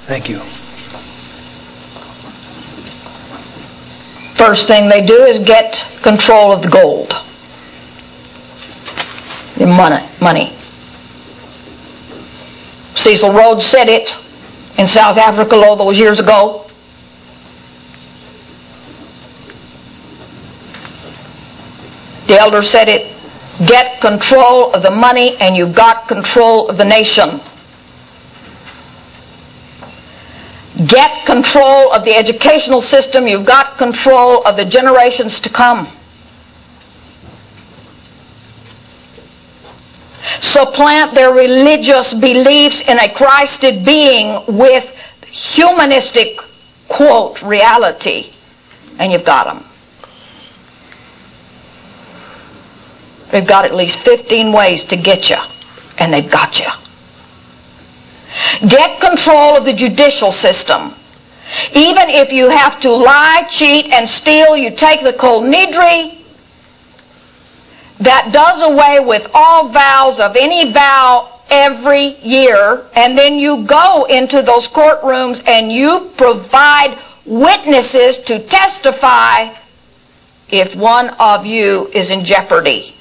Thank you. First thing they do is get control of the gold. Your money. Cecil Rhodes said it in South Africa all those years ago. The elder said it. Get control of the money and you've got control of the nation. Get control of the educational system, you've got control of the generations to come. Supplant their religious beliefs in a Christed being with humanistic, quote, reality, and you've got them. They've got at least 15 ways to get you, and they've got you. Get control of the judicial system. Even if you have to lie, cheat, and steal, you take the Kol Nidre that does away with all vows of any vow every year, and then you go into those courtrooms and you provide witnesses to testify if one of you is in jeopardy.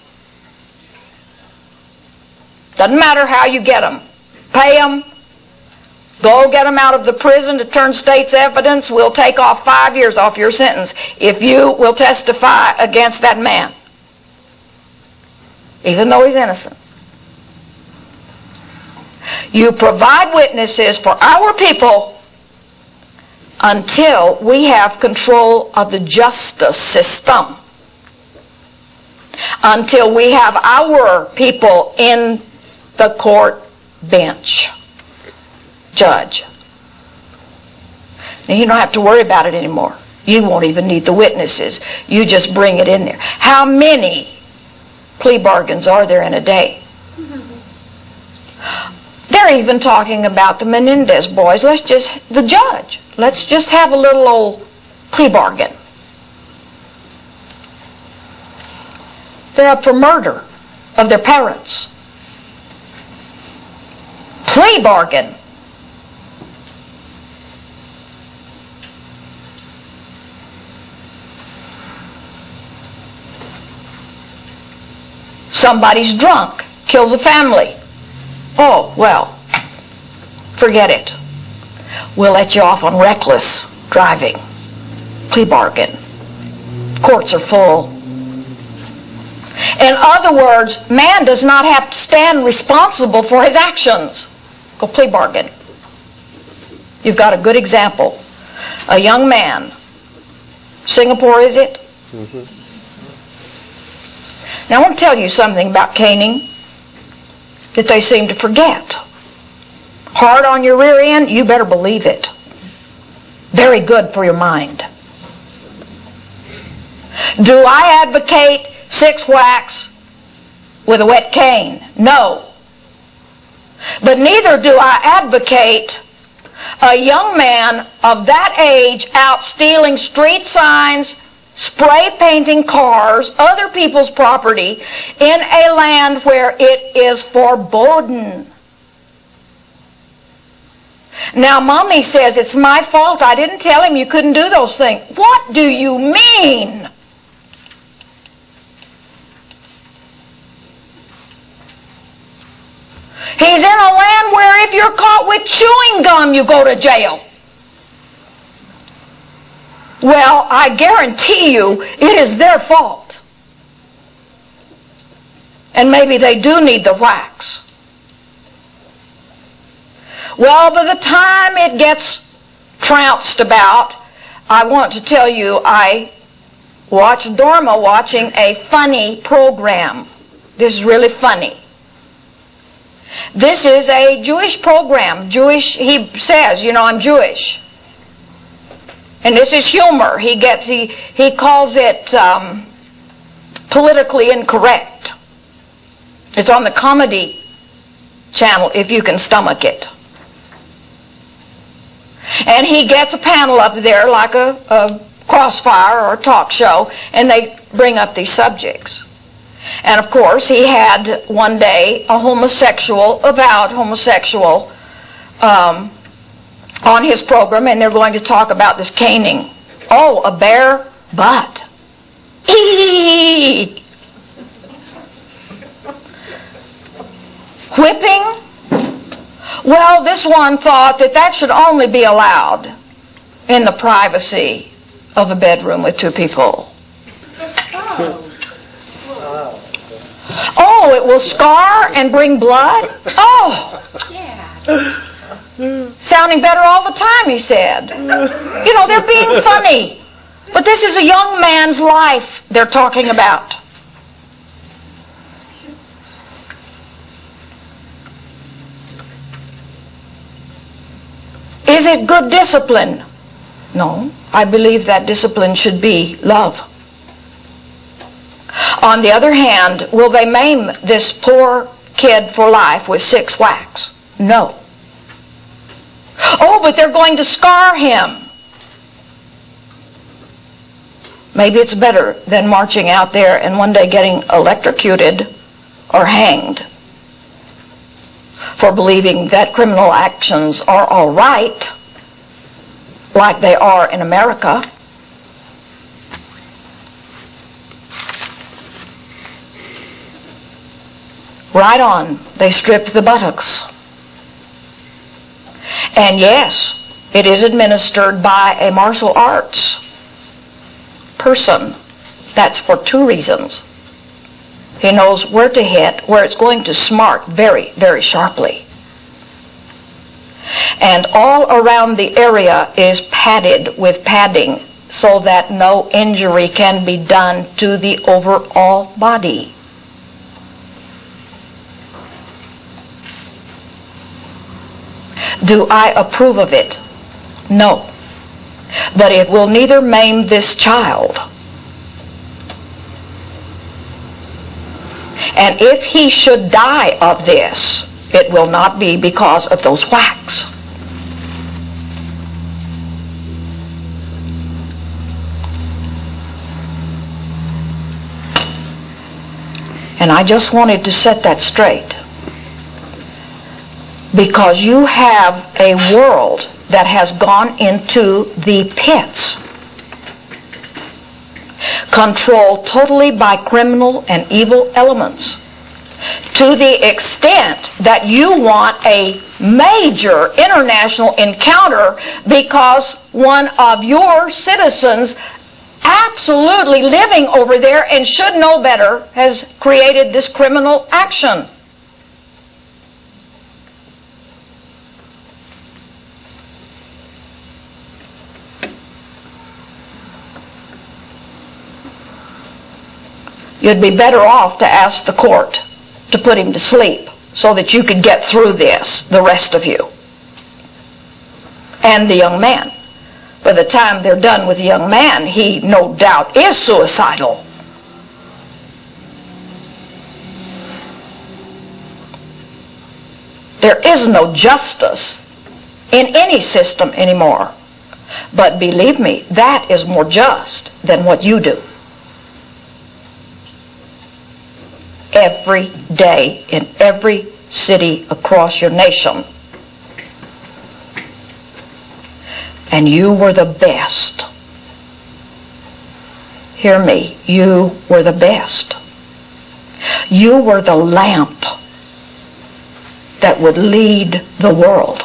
Doesn't matter how you get them. Pay them. Go get them out of the prison to turn state's evidence. We'll take off 5 years off your sentence if you will testify against that man, even though he's innocent. You provide witnesses for our people until we have control of the justice system, until we have our people in the court bench. Judge. Now you don't have to worry about it anymore. You won't even need the witnesses. You just bring it in there. How many plea bargains are there in a day? They're even talking about the Menendez boys. The judge. Let's just have a little old plea bargain. They're up for murder of their parents. Plea bargain. Somebody's drunk, kills a family. Oh, well, forget it. We'll let you off on reckless driving. Plea bargain. Courts are full. In other words, man does not have to stand responsible for his actions. Go plea bargain. You've got a good example. A young man. Singapore, is it? Mm-hmm. Now I want to tell you something about caning that they seem to forget. Hard on your rear end, you better believe it. Very good for your mind. Do I advocate 6 whacks with a wet cane? No. But neither do I advocate a young man of that age out stealing street signs, spray painting cars, other people's property, in a land where it is forbidden. Now, Mommy says, it's my fault. I didn't tell him you couldn't do those things. What do you mean? He's in a land where if you're caught with chewing gum, you go to jail. Well, I guarantee you it is their fault. And maybe they do need the whacks. Well, by the time it gets trounced about, I want to tell you I watched Dorma watching a funny program. This is really funny. This is a Jewish program. He says, I'm Jewish. And this is humor. He calls it politically incorrect. It's on the Comedy Channel if you can stomach it. And he gets a panel up there like a crossfire or a talk show, and they bring up these subjects. And of course, he had one day a avowed homosexual on his program, and they're going to talk about this caning. Oh, a bare butt. Eee! Whipping? Well, this one thought that should only be allowed in the privacy of a bedroom with two people. Oh, it will scar and bring blood? Oh! Sounding better all the time, he said. You know, they're being funny. But this is a young man's life they're talking about. Is it good discipline? No. I believe that discipline should be love. On the other hand, will they maim this poor kid for life with 6 whacks? No. Oh, but they're going to scar him. Maybe it's better than marching out there and one day getting electrocuted or hanged for believing that criminal actions are all right, like they are in America. Right on, they stripped the buttocks. And yes, it is administered by a martial arts person. That's for 2 reasons. He knows where to hit, where it's going to smart very, very sharply. And all around the area is padded with padding so that no injury can be done to the overall body. Do I approve of it? No. But it will neither maim this child. And if he should die of this, it will not be because of those whacks. And I just wanted to set that straight. Because you have a world that has gone into the pits, controlled totally by criminal and evil elements, to the extent that you want a major international encounter because one of your citizens absolutely living over there and should know better has created this criminal action. You'd be better off to ask the court to put him to sleep so that you could get through this, the rest of you. And the young man. By the time they're done with the young man, he no doubt is suicidal. There is no justice in any system anymore. But believe me, that is more just than what you do. Every day in every city across your nation. And you were the best. Hear me, you were the best. You were the lamp that would lead the world.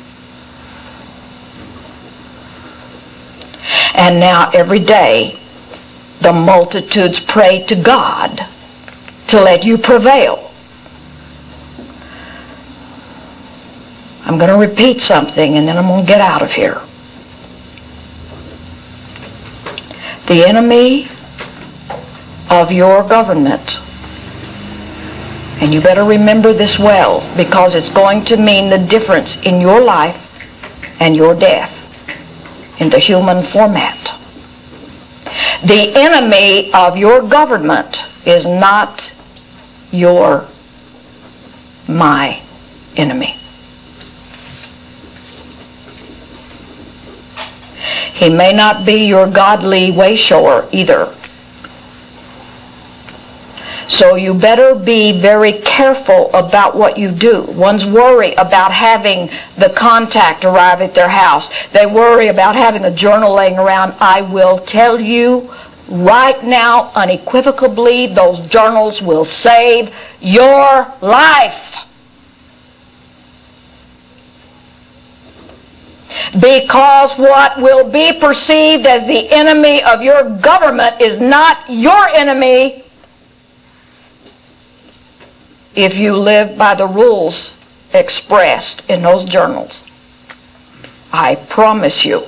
And now every day the multitudes pray to God to let you prevail. I'm going to repeat something and then I'm going to get out of here. The enemy of your government, and you better remember this well because it's going to mean the difference in your life and your death in the human format. The enemy of your government is not my enemy. He may not be your godly way shower either. So you better be very careful about what you do. Ones worry about having the contact arrive at their house. They worry about having a journal laying around. I will tell you right now, unequivocally, those journals will save your life. Because what will be perceived as the enemy of your government is not your enemy if you live by the rules expressed in those journals. I promise you.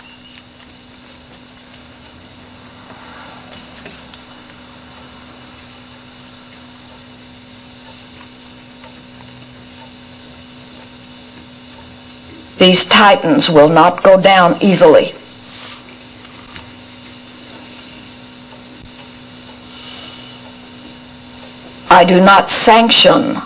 These titans will not go down easily. I do not sanction,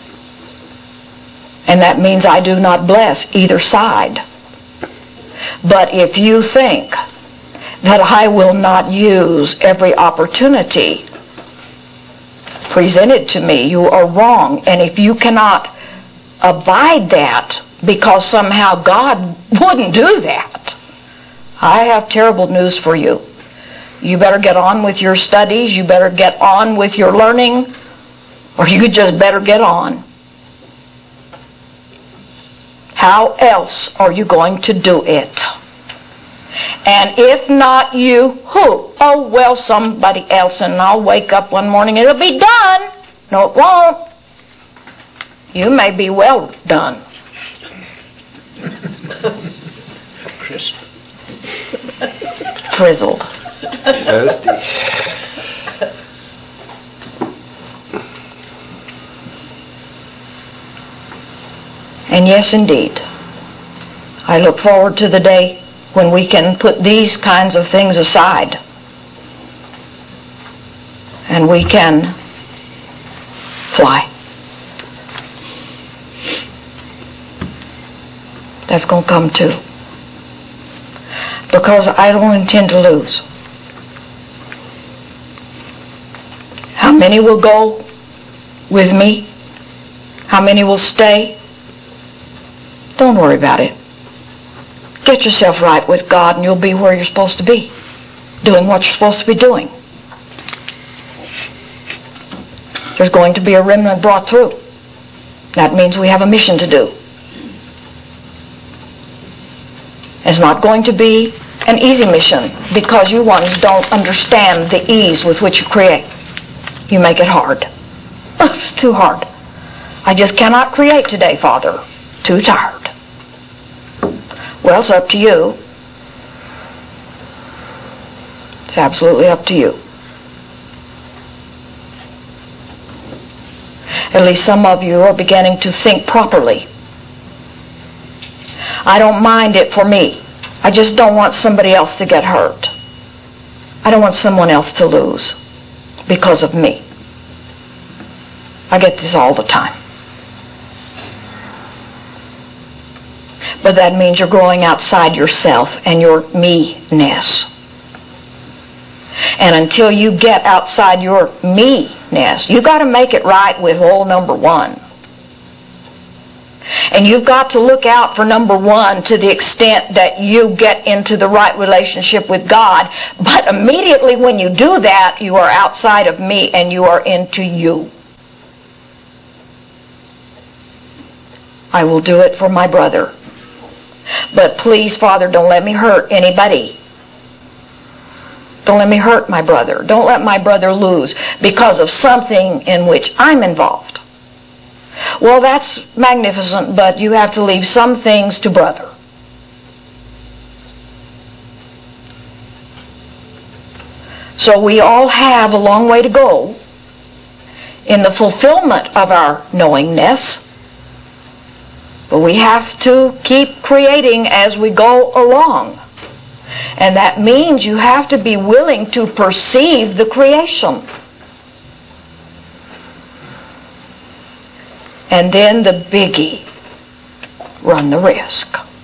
and that means I do not bless either side. But if you think that I will not use every opportunity presented to me, you are wrong. And if you cannot abide that, because somehow God wouldn't do that, I have terrible news for you. You better get on with your studies, you better get on with your learning, or you just better get on. How else are you going to do it? And if not you, who? Oh, well, somebody else, and I'll wake up one morning and it'll be done. No, it won't. You may be well done. Crisp. Frizzled. And yes, indeed, I look forward to the day when we can put these kinds of things aside and we can fly. That's going to come too. Because I don't intend to lose. How many will go with me? How many will stay? Don't worry about it. Get yourself right with God and you'll be where you're supposed to be, doing what you're supposed to be doing. There's going to be a remnant brought through. That means we have a mission to do. It's not going to be an easy mission because you ones don't understand the ease with which you create. You make it hard. It's too hard. I just cannot create today, Father. Too tired. Well, it's up to you. It's absolutely up to you. At least some of you are beginning to think properly. I don't mind it for me. I just don't want somebody else to get hurt. I don't want someone else to lose because of me. I get this all the time. But that means you're growing outside yourself and your me-ness. And until you get outside your me-ness, you've got to make it right with role number one. And you've got to look out for number one to the extent that you get into the right relationship with God. But immediately when you do that, you are outside of me and you are into you. I will do it for my brother. But please, Father, don't let me hurt anybody. Don't let me hurt my brother. Don't let my brother lose because of something in which I'm involved. Well, that's magnificent, but you have to leave some things to brother. So we all have a long way to go in the fulfillment of our knowingness. But we have to keep creating as we go along. And that means you have to be willing to perceive the creation. And then the biggie, run the risk.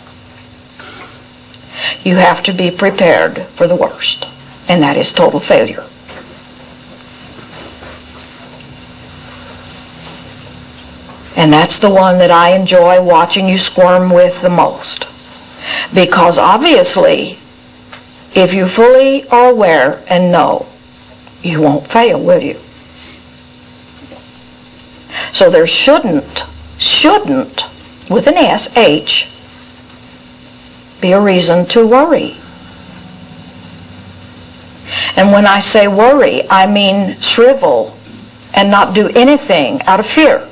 You have to be prepared for the worst, and that is total failure. And that's the one that I enjoy watching you squirm with the most. Because obviously, if you fully are aware and know, you won't fail, will you? So there shouldn't, with an S, H, be a reason to worry. And when I say worry, I mean shrivel and not do anything out of fear.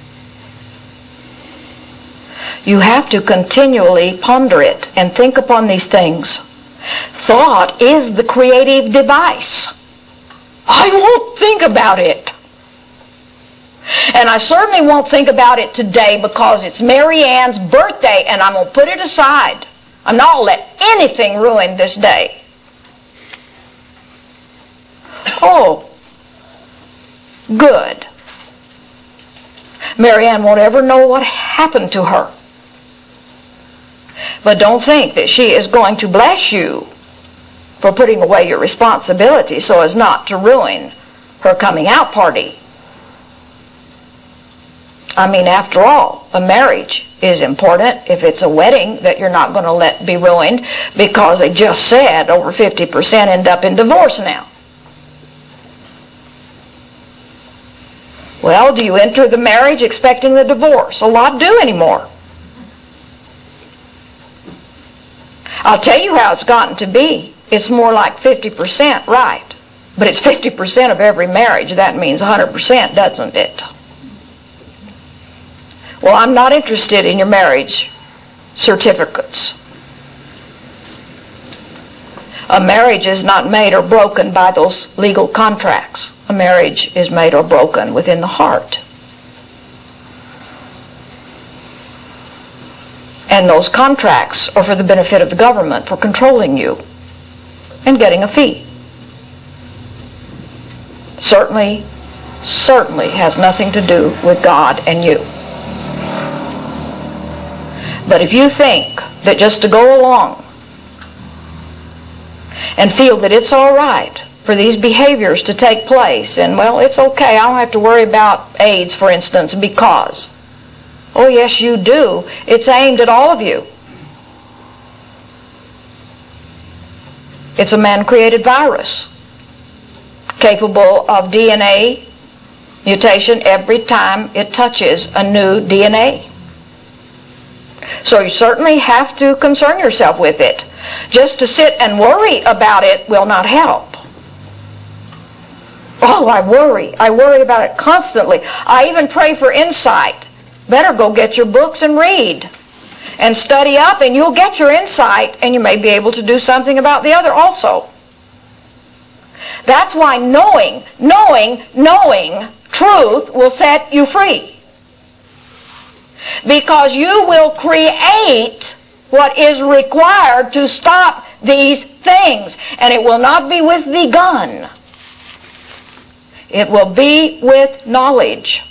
You have to continually ponder it and think upon these things. Thought is the creative device. I won't think about it. And I certainly won't think about it today because it's Mary Ann's birthday and I'm going to put it aside. I'm not going to let anything ruin this day. Oh, good. Mary Ann won't ever know what happened to her. But don't think that she is going to bless you for putting away your responsibility so as not to ruin her coming out party. I mean, after all, a marriage is important. If it's a wedding that you're not going to let be ruined because they just said over 50% end up in divorce now. Well, do you enter the marriage expecting the divorce? A lot do anymore. I'll tell you how it's gotten to be. It's more like 50% right. But it's 50% of every marriage. That means 100%, doesn't it? Well, I'm not interested in your marriage certificates. A marriage is not made or broken by those legal contracts. A marriage is made or broken within the heart. And those contracts are for the benefit of the government, for controlling you and getting a fee. Certainly has nothing to do with God and you. But if you think that just to go along and feel that it's all right for these behaviors to take place, and well, it's okay, I don't have to worry about AIDS, for instance, because, oh yes you do, it's aimed at all of you. It's a man-created virus capable of DNA mutation every time it touches a new DNA. So you certainly have to concern yourself with it. Just to sit and worry about it will not help. Oh, I worry about it constantly. I even pray for insight. Better go get your books and read and study up, and you'll get your insight, and you may be able to do something about the other also. That's why knowing truth will set you free. Because you will create what is required to stop these things. And it will not be with the gun. It will be with knowledge.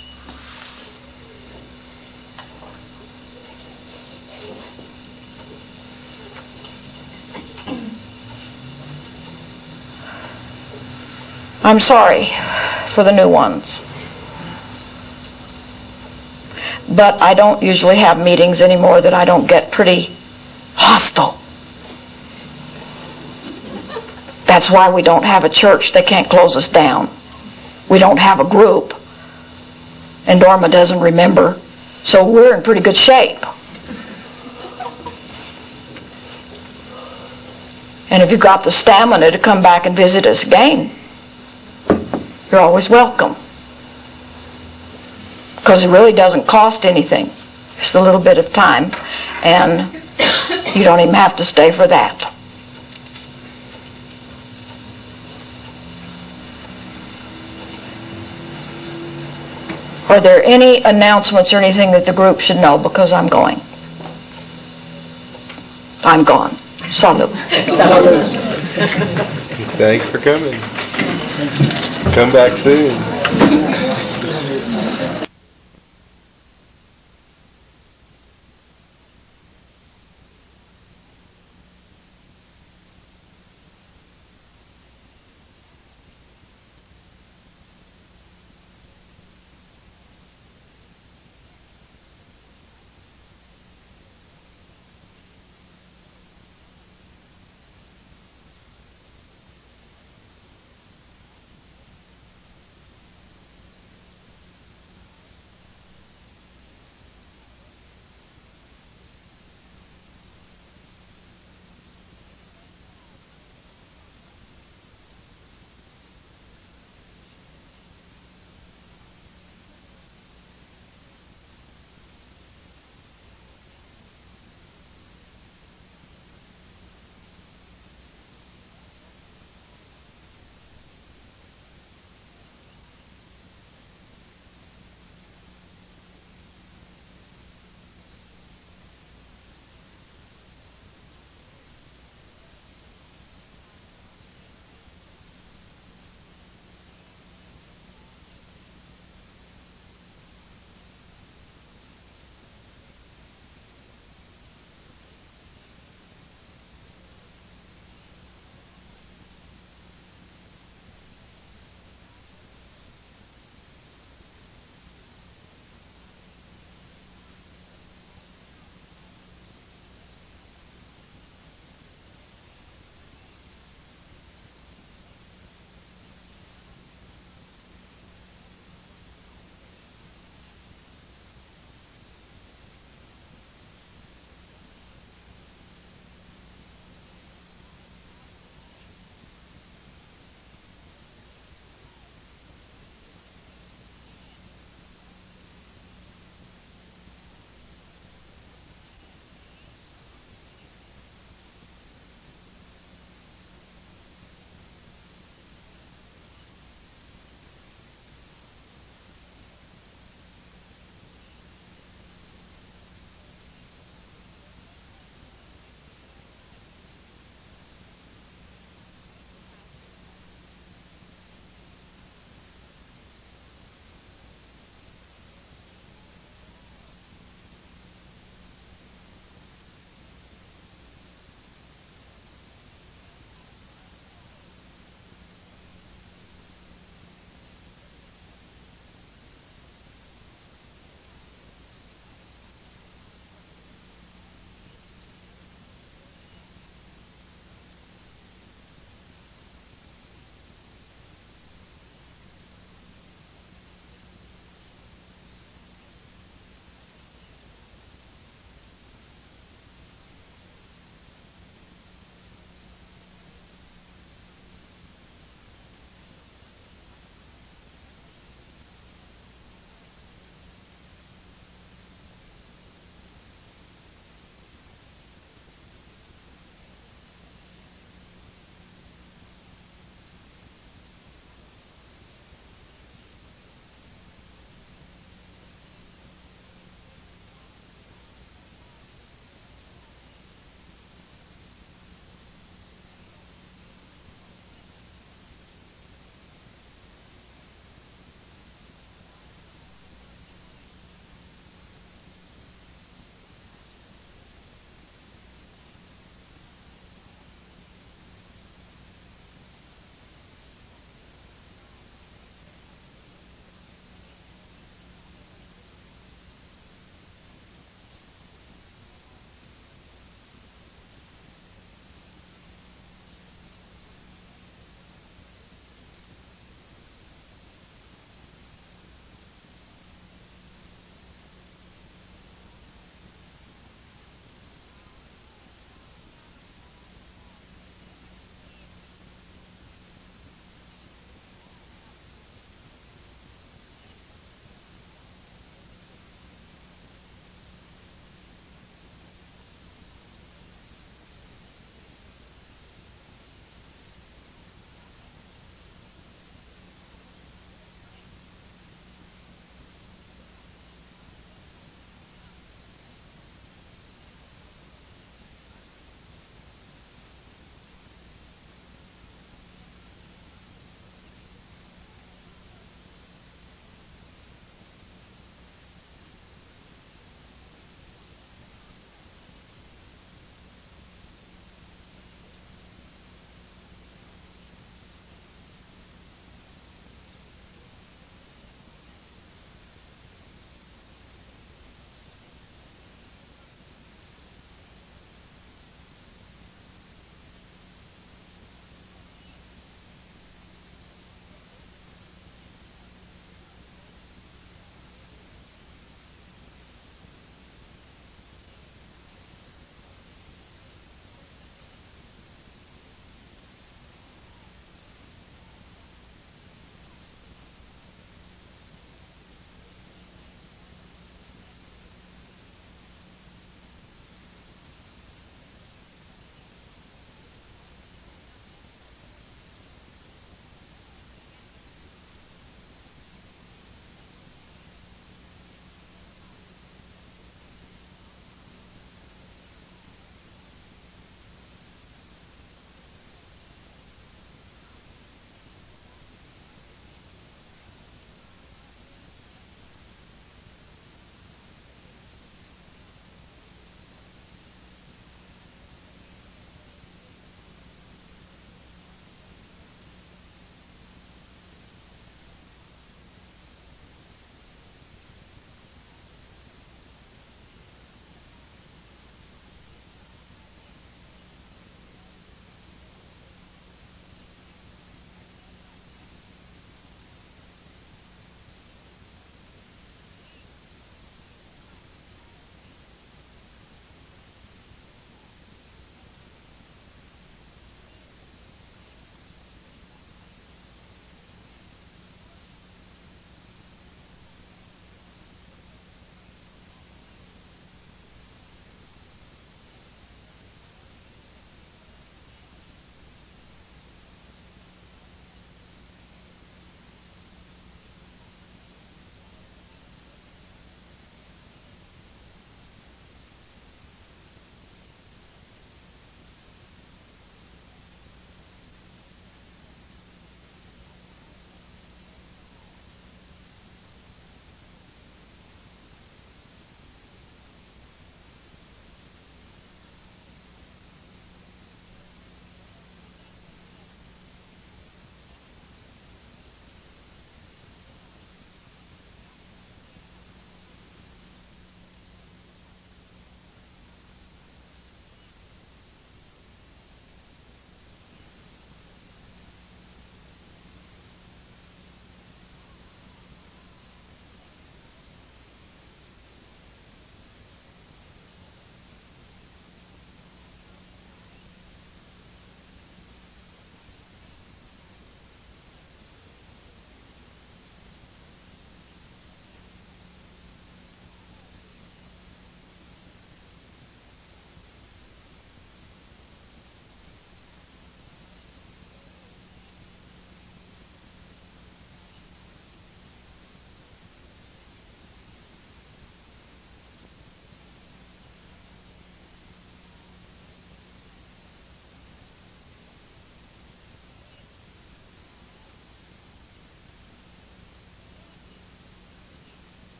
I'm sorry for the new ones. But I don't usually have meetings anymore that I don't get pretty hostile. That's why we don't have a church. They can't close us down. We don't have a group. And Dorma doesn't remember. So we're in pretty good shape. And if you've got the stamina to come back and visit us again, you're always welcome. Because it really doesn't cost anything. Just a little bit of time. And you don't even have to stay for that. Are there any announcements or anything that the group should know? Because I'm going. I'm gone. Salud. Thanks for coming. Come back soon.